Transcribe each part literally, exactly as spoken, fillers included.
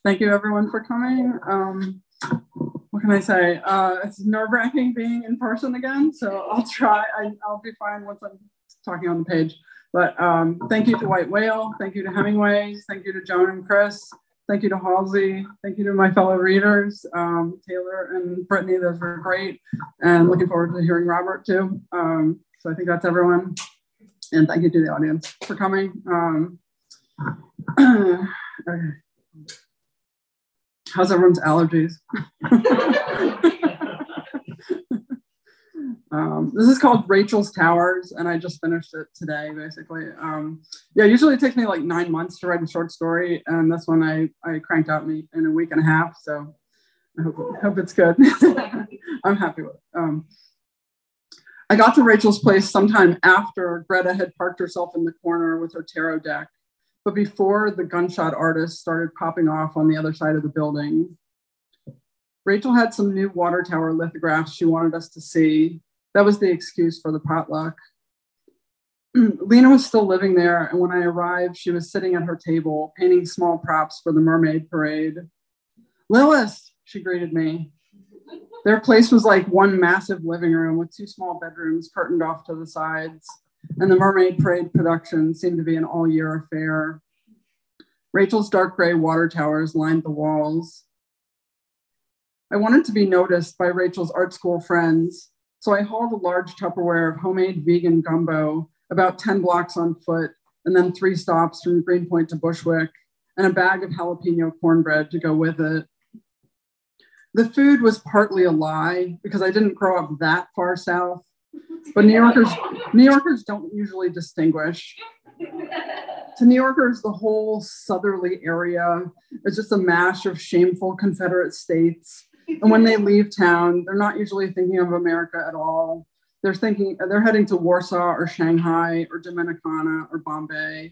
thank you everyone for coming. Um, what can I say? Uh, it's nerve-wracking being in person again, so I'll try. I, I'll be fine once I'm talking on the page. But um, thank you to White Whale, thank you to Hemingways, thank you to Joan and Chris, thank you to Halsey, thank you to my fellow readers, um, Taylor and Brittany, those were great. And looking forward to hearing Robert too. Um, so I think that's everyone. And thank you to the audience for coming. Um, okay. How's everyone's allergies? um, this is called Rachel's Towers, and I just finished it today, basically. Um, yeah, usually it takes me like nine months to write a short story, and this one I, I cranked out in, in a week and a half, so I hope, hope it's good. I'm happy with it. Um, I got to Rachel's place sometime after Greta had parked herself in the corner with her tarot deck, but before the gunshot artist started popping off on the other side of the building. Rachel had some new water tower lithographs she wanted us to see. That was the excuse for the potluck. Lena was still living there, and when I arrived, she was sitting at her table, painting small props for the mermaid parade. Lilith, she greeted me. Their place was like one massive living room with two small bedrooms curtained off to the sides. And the Mermaid Parade production seemed to be an all-year affair. Rachel's dark gray water towers lined the walls. I wanted to be noticed by Rachel's art school friends, so I hauled a large Tupperware of homemade vegan gumbo about ten blocks on foot, and then three stops from Greenpoint to Bushwick, and a bag of jalapeno cornbread to go with it. The food was partly a lie because I didn't grow up that far south. But New Yorkers, New Yorkers don't usually distinguish. To New Yorkers, the whole southerly area is just a mash of shameful Confederate states. And when they leave town, they're not usually thinking of America at all. They're thinking, they're heading to Warsaw or Shanghai or Dominicana or Bombay.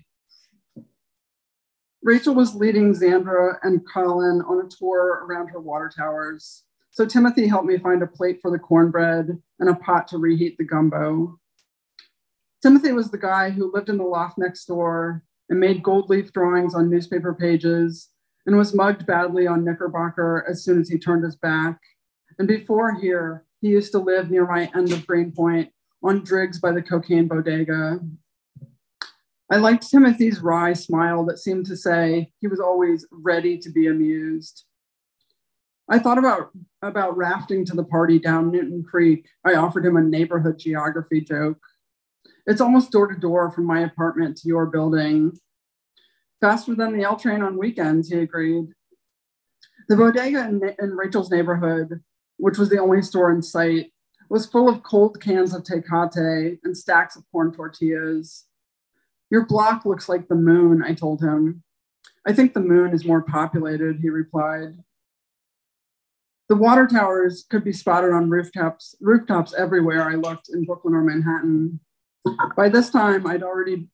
Rachel was leading Xandra and Colin on a tour around her water towers. So Timothy helped me find a plate for the cornbread and a pot to reheat the gumbo. Timothy was the guy who lived in the loft next door and made gold leaf drawings on newspaper pages and was mugged badly on Knickerbocker as soon as he turned his back. And before here, he used to live near my end of Greenpoint on Driggs by the cocaine bodega. I liked Timothy's wry smile that seemed to say he was always ready to be amused. I thought about, about rafting to the party down Newton Creek. I offered him a neighborhood geography joke. It's almost door to door from my apartment to your building. Faster than the L train on weekends, he agreed. The bodega in, in Rachel's neighborhood, which was the only store in sight, was full of cold cans of Tecate and stacks of corn tortillas. Your block looks like the moon, I told him. I think the moon is more populated, he replied. The water towers could be spotted on rooftops, rooftops everywhere I looked in Brooklyn or Manhattan. By this time, I'd already...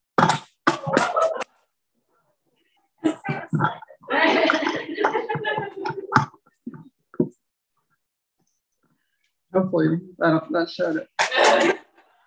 Hopefully that, that showed it.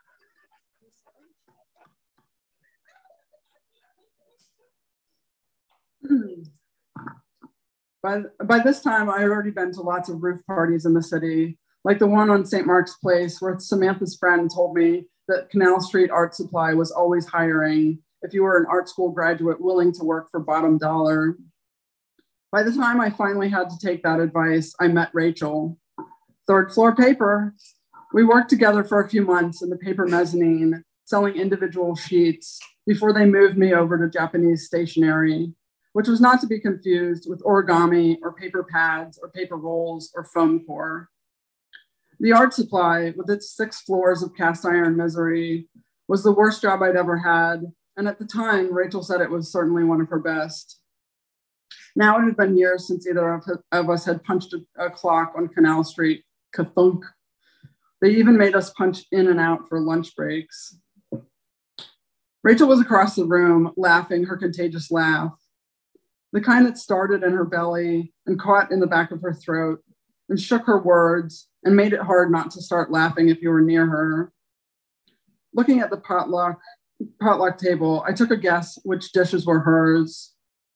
By, by this time, I had already been to lots of roof parties in the city, like the one on Saint Mark's Place, where Samantha's friend told me that Canal Street Art Supply was always hiring if you were an art school graduate willing to work for bottom dollar. By the time I finally had to take that advice, I met Rachel. Third floor paper. We worked together for a few months in the paper mezzanine, selling individual sheets before they moved me over to Japanese stationery, which was not to be confused with origami or paper pads or paper rolls or foam core. The art supply, with its six floors of cast iron misery, was the worst job I'd ever had. And at the time, Rachel said it was certainly one of her best. Now it had been years since either of, of us had punched a, a clock on Canal Street, kathunk. They even made us punch in and out for lunch breaks. Rachel was across the room, laughing her contagious laugh, the kind that started in her belly and caught in the back of her throat and shook her words and made it hard not to start laughing if you were near her. Looking at the potluck, potluck table, I took a guess which dishes were hers.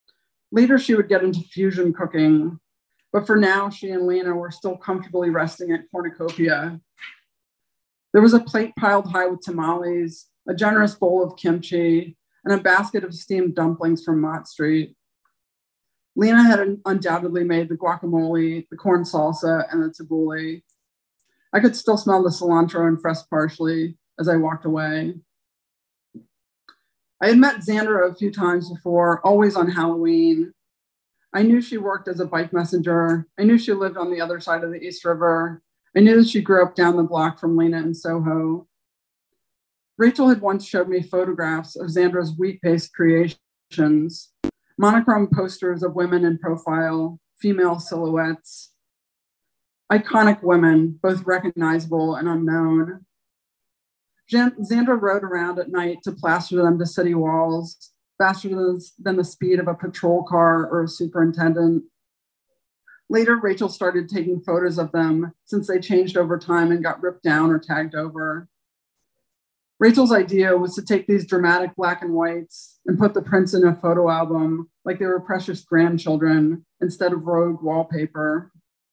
Later, she would get into fusion cooking, but for now, she and Lena were still comfortably resting at cornucopia. There was a plate piled high with tamales, a generous bowl of kimchi, and a basket of steamed dumplings from Mott Street. Lena had undoubtedly made the guacamole, the corn salsa, and the tabbouleh. I could still smell the cilantro and fresh parsley as I walked away. I had met Xandra a few times before, always on Halloween. I knew she worked as a bike messenger. I knew she lived on the other side of the East River. I knew that she grew up down the block from Lena in Soho. Rachel had once showed me photographs of Xandra's wheat-paste creations, monochrome posters of women in profile, female silhouettes, iconic women, both recognizable and unknown. Xandra rode around at night to plaster them to city walls, faster than, than the speed of a patrol car or a superintendent. Later, Rachel started taking photos of them since they changed over time and got ripped down or tagged over. Rachel's idea was to take these dramatic black and whites and put the prints in a photo album like they were precious grandchildren instead of rogue wallpaper.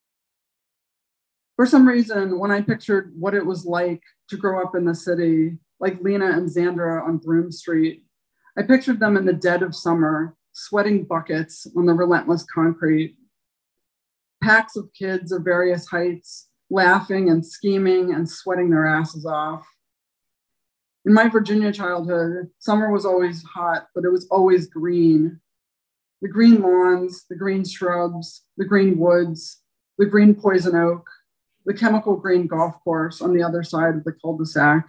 For some reason, when I pictured what it was like to grow up in the city, like Lena and Xandra on Broome Street, I pictured them in the dead of summer, sweating buckets on the relentless concrete. Packs of kids of various heights, laughing and scheming and sweating their asses off. In my Virginia childhood, summer was always hot, but it was always green. The green lawns, the green shrubs, the green woods, the green poison oak, the chemical green golf course on the other side of the cul-de-sac.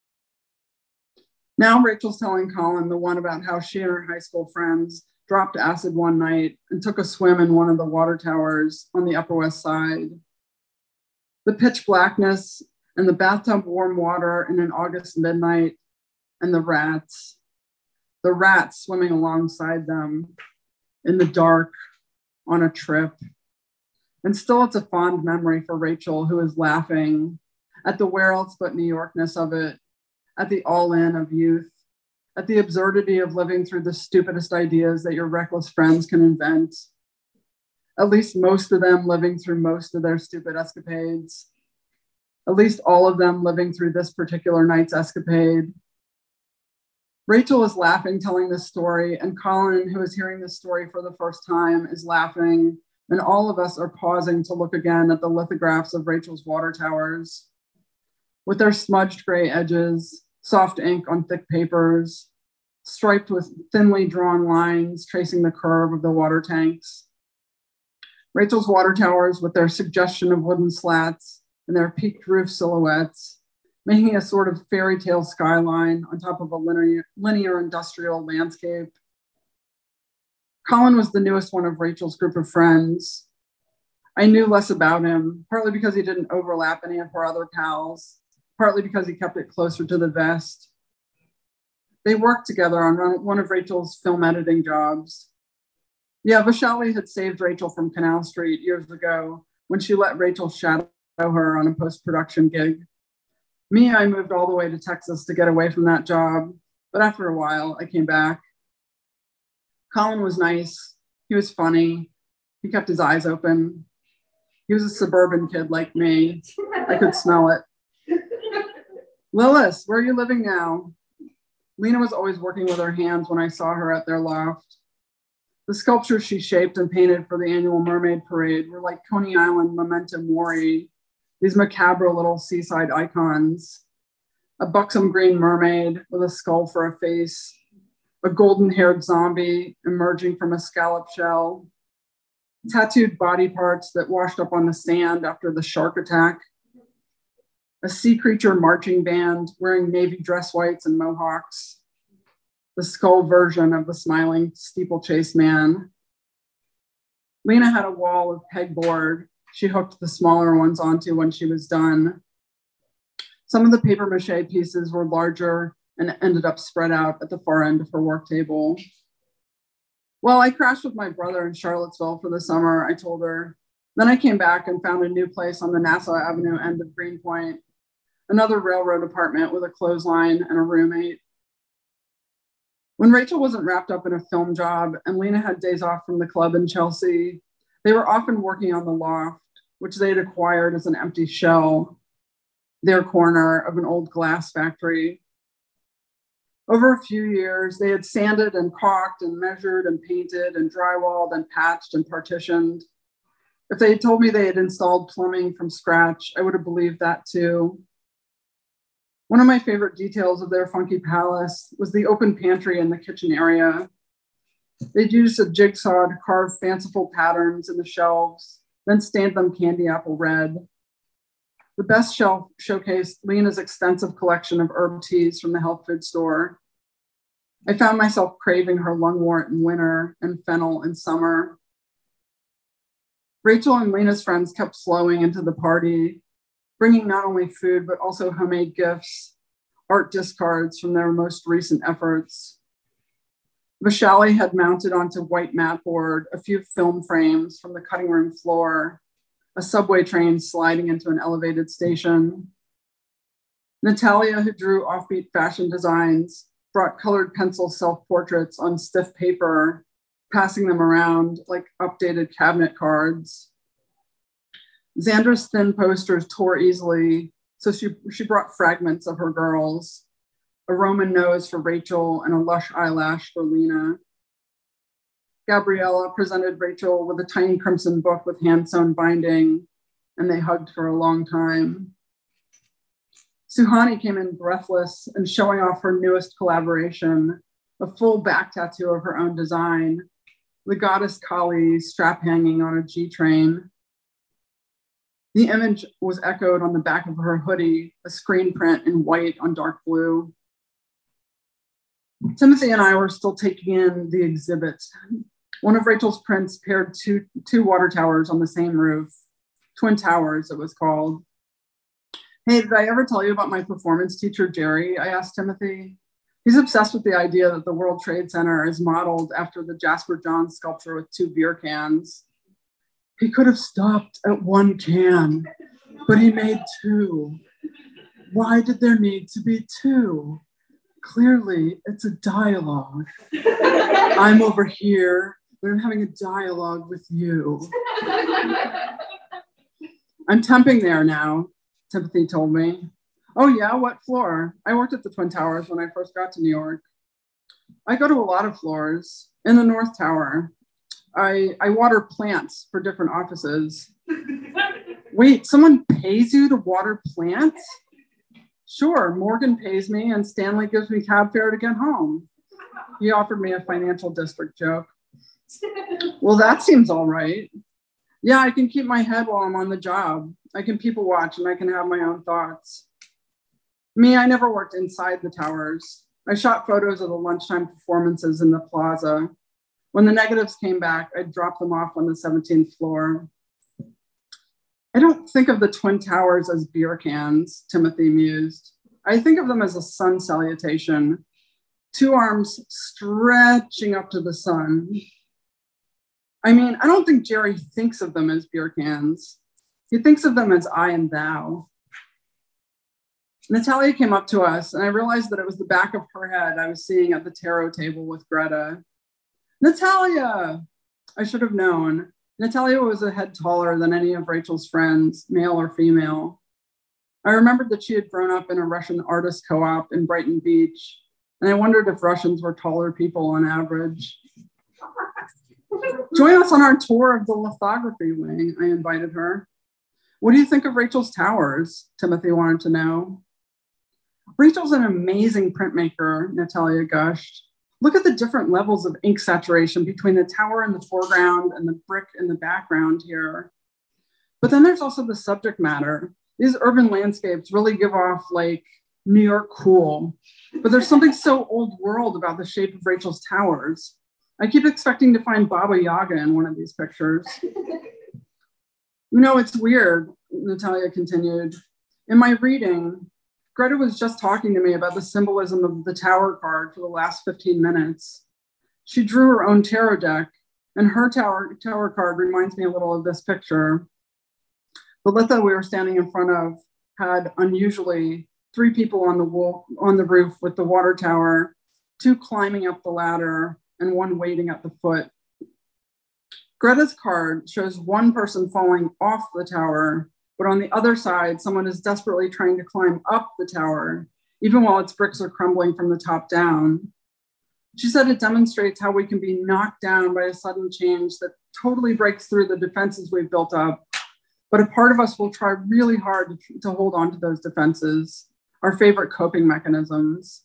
Now Rachel's telling Colin the one about how she and her high school friends dropped acid one night and took a swim in one of the water towers on the Upper West Side. The pitch blackness and the bathtub warm water in an August midnight, and the rats, the rats swimming alongside them in the dark on a trip. And still it's a fond memory for Rachel, who is laughing at the where else but New Yorkness of it, at the all-in of youth, at the absurdity of living through the stupidest ideas that your reckless friends can invent, at least most of them living through most of their stupid escapades, at least all of them living through this particular night's escapade. Rachel is laughing, telling this story, and Colin, who is hearing this story for the first time, is laughing, and all of us are pausing to look again at the lithographs of Rachel's water towers, with their smudged gray edges, soft ink on thick papers, striped with thinly drawn lines tracing the curve of the water tanks. Rachel's water towers with their suggestion of wooden slats and their peaked roof silhouettes, making a sort of fairy tale skyline on top of a linear, linear industrial landscape. Colin was the newest one of Rachel's group of friends. I knew less about him, partly because he didn't overlap any of her other pals, partly because he kept it closer to the vest. They worked together on one of Rachel's film editing jobs. Yeah, Vishali had saved Rachel from Canal Street years ago when she let Rachel shadow her on a post-production gig. Me, I moved all the way to Texas to get away from that job, but after a while, I came back. Colin was nice. He was funny. He kept his eyes open. He was a suburban kid like me. I could smell it. Lillis, where are you living now? Lena was always working with her hands when I saw her at their loft. The sculptures she shaped and painted for the annual Mermaid Parade were like Coney Island memento mori, these macabre little seaside icons. A buxom green mermaid with a skull for a face, a golden-haired zombie emerging from a scallop shell, tattooed body parts that washed up on the sand after the shark attack, a sea creature marching band wearing navy dress whites and mohawks, the skull version of the smiling steeplechase man. Lena had a wall of pegboard she hooked the smaller ones onto when she was done. Some of the paper mache pieces were larger and ended up spread out at the far end of her work table. Well, I crashed with my brother in Charlottesville for the summer, I told her. Then I came back and found a new place on the Nassau Avenue end of Greenpoint, another railroad apartment with a clothesline and a roommate. When Rachel wasn't wrapped up in a film job and Lena had days off from the club in Chelsea, they were often working on the loft, which they had acquired as an empty shell, their corner of an old glass factory. Over a few years, they had sanded and caulked and measured and painted and drywalled and patched and partitioned. If they had told me they had installed plumbing from scratch, I would have believed that too. One of my favorite details of their funky palace was the open pantry in the kitchen area. They'd used a jigsaw to carve fanciful patterns in the shelves, then stained them candy apple red. The best shelf showcased Lena's extensive collection of herb teas from the health food store. I found myself craving her lungwort in winter and fennel in summer. Rachel and Lena's friends kept flowing into the party, bringing not only food, but also homemade gifts, art discards from their most recent efforts. Vishali had mounted onto white mat board a few film frames from the cutting room floor, a subway train sliding into an elevated station. Natalia, who drew offbeat fashion designs, brought colored pencil self-portraits on stiff paper, passing them around like updated cabinet cards. Xandra's thin posters tore easily, so she, she brought fragments of her girls, a Roman nose for Rachel and a lush eyelash for Lena. Gabriella presented Rachel with a tiny crimson book with hand-sewn binding, and they hugged for a long time. Suhani came in breathless and showing off her newest collaboration, a full back tattoo of her own design, the goddess Kali strap hanging on a G train. The image was echoed on the back of her hoodie, a screen print in white on dark blue. Timothy and I were still taking in the exhibit. One of Rachel's prints paired two, two water towers on the same roof, Twin Towers it was called. Hey, did I ever tell you about my performance teacher, Jerry? I asked Timothy. He's obsessed with the idea that the World Trade Center is modeled after the Jasper Johns sculpture with two beer cans. He could have stopped at one can, but he made two. Why did there need to be two? Clearly, it's a dialogue. I'm over here, but I'm having a dialogue with you. I'm temping there now, Timothy told me. Oh yeah, what floor? I worked at the Twin Towers when I first got to New York. I go to a lot of floors. In the North Tower, I, I water plants for different offices. Wait, someone pays you to water plants? Sure, Morgan pays me and Stanley gives me cab fare to get home. He offered me a financial district joke. Well, that seems all right. Yeah, I can keep my head while I'm on the job. I can people watch and I can have my own thoughts. Me, I never worked inside the towers. I shot photos of the lunchtime performances in the plaza. When the negatives came back, I'd drop them off on the seventeenth floor. I don't think of the Twin Towers as beer cans, Timothy mused. I think of them as a sun salutation, two arms stretching up to the sun. I mean, I don't think Jerry thinks of them as beer cans. He thinks of them as I and thou. Natalia came up to us and I realized that it was the back of her head I was seeing at the tarot table with Greta. Natalia! I should have known. Natalia was a head taller than any of Rachel's friends, male or female. I remembered that she had grown up in a Russian artist co-op in Brighton Beach, and I wondered if Russians were taller people on average. Join us on our tour of the lithography wing, I invited her. What do you think of Rachel's towers? Timothy wanted to know. Rachel's an amazing printmaker, Natalia gushed. Look at the different levels of ink saturation between the tower in the foreground and the brick in the background here. But then there's also the subject matter. These urban landscapes really give off like New York cool, but there's something so old world about the shape of Rachel's towers. I keep expecting to find Baba Yaga in one of these pictures. You know, it's weird, Natalia continued. In my reading, Greta was just talking to me about the symbolism of the tower card for the last fifteen minutes. She drew her own tarot deck, and her tower, tower card reminds me a little of this picture. The litho we were standing in front of had unusually three people on the wall, on the roof with the water tower, two climbing up the ladder and one waiting at the foot. Greta's card shows one person falling off the tower, but on the other side, someone is desperately trying to climb up the tower, even while its bricks are crumbling from the top down. She said it demonstrates how we can be knocked down by a sudden change that totally breaks through the defenses we've built up, but a part of us will try really hard to hold on to those defenses, our favorite coping mechanisms.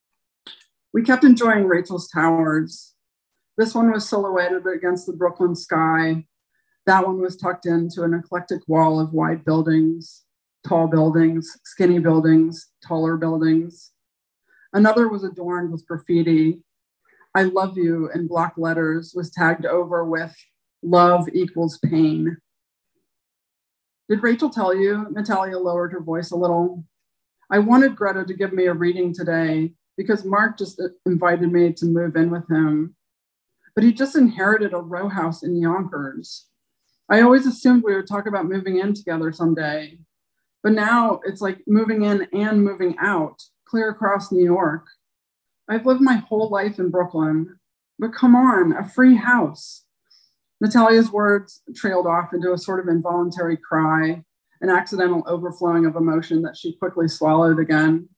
We kept enjoying Rachel's towers. This one was silhouetted against the Brooklyn sky. That one was tucked into an eclectic wall of wide buildings, tall buildings, skinny buildings, taller buildings. Another was adorned with graffiti. I love you in block letters was tagged over with love equals pain. Did Rachel tell you? Natalia lowered her voice a little. I wanted Greta to give me a reading today because Mark just invited me to move in with him. But he just inherited a row house in Yonkers. I always assumed we would talk about moving in together someday. But now it's like moving in and moving out, clear across New York. I've lived my whole life in Brooklyn, but come on, a free house. Natalia's words trailed off into a sort of involuntary cry, an accidental overflowing of emotion that she quickly swallowed again.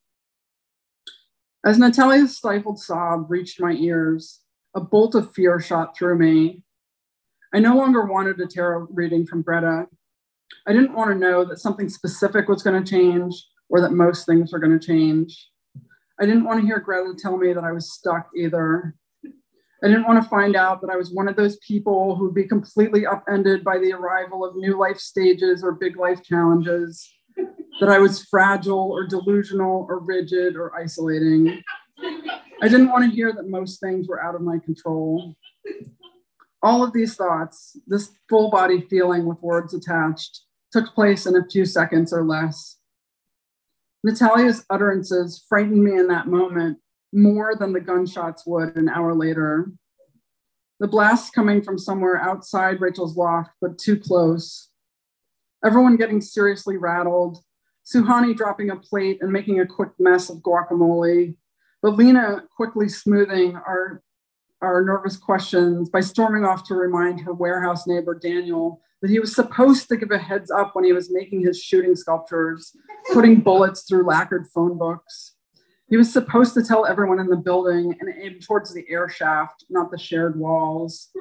As Natalia's stifled sob reached my ears, a bolt of fear shot through me. I no longer wanted a tarot reading from Greta. I didn't want to know that something specific was going to change or that most things were going to change. I didn't want to hear Greta tell me that I was stuck either. I didn't want to find out that I was one of those people who'd be completely upended by the arrival of new life stages or big life challenges, that I was fragile or delusional or rigid or isolating. I didn't want to hear that most things were out of my control. All of these thoughts, this full body feeling with words attached, took place in a few seconds or less. Natalia's utterances frightened me in that moment more than the gunshots would an hour later. The blasts coming from somewhere outside Rachel's loft, but too close. Everyone getting seriously rattled. Suhani dropping a plate and making a quick mess of guacamole, but Lena quickly smoothing our, our nervous questions by storming off to remind her warehouse neighbor, Daniel, that he was supposed to give a heads up when he was making his shooting sculptures, putting bullets through lacquered phone books. He was supposed to tell everyone in the building and aim towards the air shaft, not the shared walls.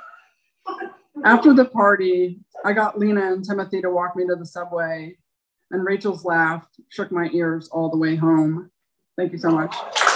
After the party, I got Lena and Timothy to walk me to the subway, and Rachel's laugh shook my ears all the way home. Thank you so much.